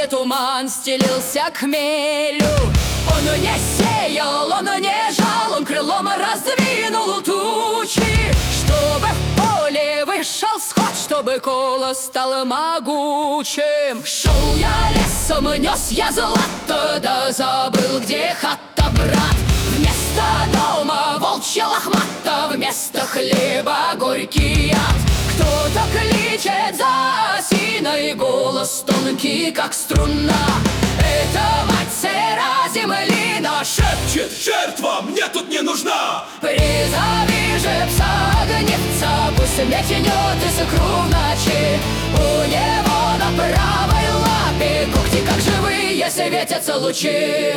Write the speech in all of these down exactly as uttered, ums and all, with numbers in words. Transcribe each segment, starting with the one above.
поле туман стелился к хмелю. Он не сеял, он не жал, он крылом раздвинул тучи, чтобы в поле вышел сход, чтобы колос стал могучим. Шел я лесом, нес я злато, да забыл, где хата, брат. Вместо дома волчья лохмата, вместо хлеба горький яд. Кто-то кличет за осиной, голос тонкий, как струна. Это мать сыра землина, шепчет: жертва мне тут не нужна. Призови же пса-огневца, пусть метнет искру в ночи. У него на правой лапе когти, как живые, светятся лучи.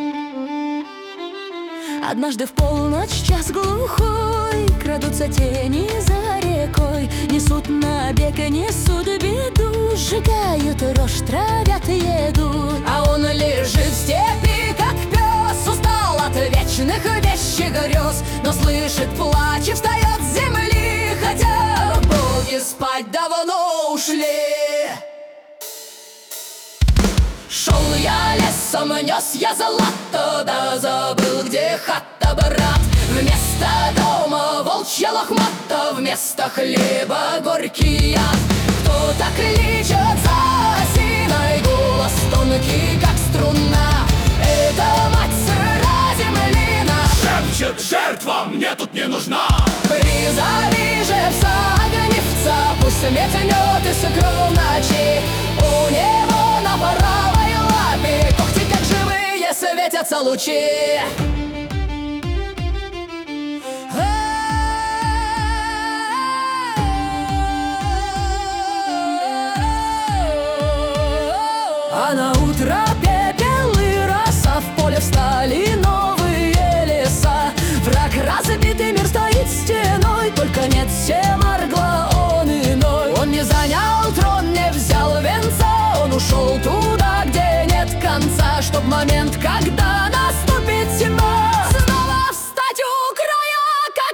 Однажды в полночь, час глухой, крадутся тени за рекой, несут набег, несут беду, сжигают рожь, травят еду. А он лежит в степи, как пес, устал от вечных вещих грез, но слышит плач и встает с земли, хотя боги спать давно ушли. Шел я лесом, нес я золото, да забыл, где хата, брат. Вместо дома волчья лохмата, вместо хлеба горький яд. Кто-то кличет за осиной, голос тонкий, как струна. Это мать сыра землина, шепчет: жертва мне тут не нужна. Призови же пса-огневца, пусть метнет искру в ночи. У него на правой лапе когти, как живые, светятся лучи. А на утро пепел и роса, в поле встали новые леса. Враг разбитый, мир стоит стеной, только нет Семаргла, он иной. Он не занял трон, не взял венца, он ушел туда, где нет конца, чтоб момент, когда наступит тьма, снова встать у края, как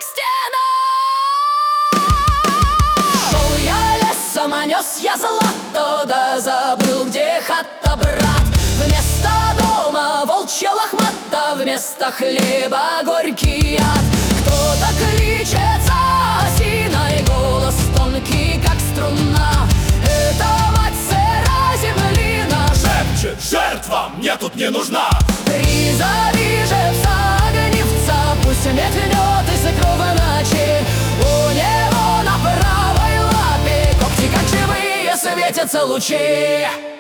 стена. Шел я лесом, а нес я золото, да забыл, где хата, брат. Вместо дома волчья лохмата, вместо хлеба горький яд. Кто-то кричит за осиной, голос тонкий, как струна. Это мать сыра землина, шепчет: жертва мне тут не нужна. Призови же пса-огневца, пусть метнет искру в ночи. У него на правой лапе когти, как живые, светятся лучи.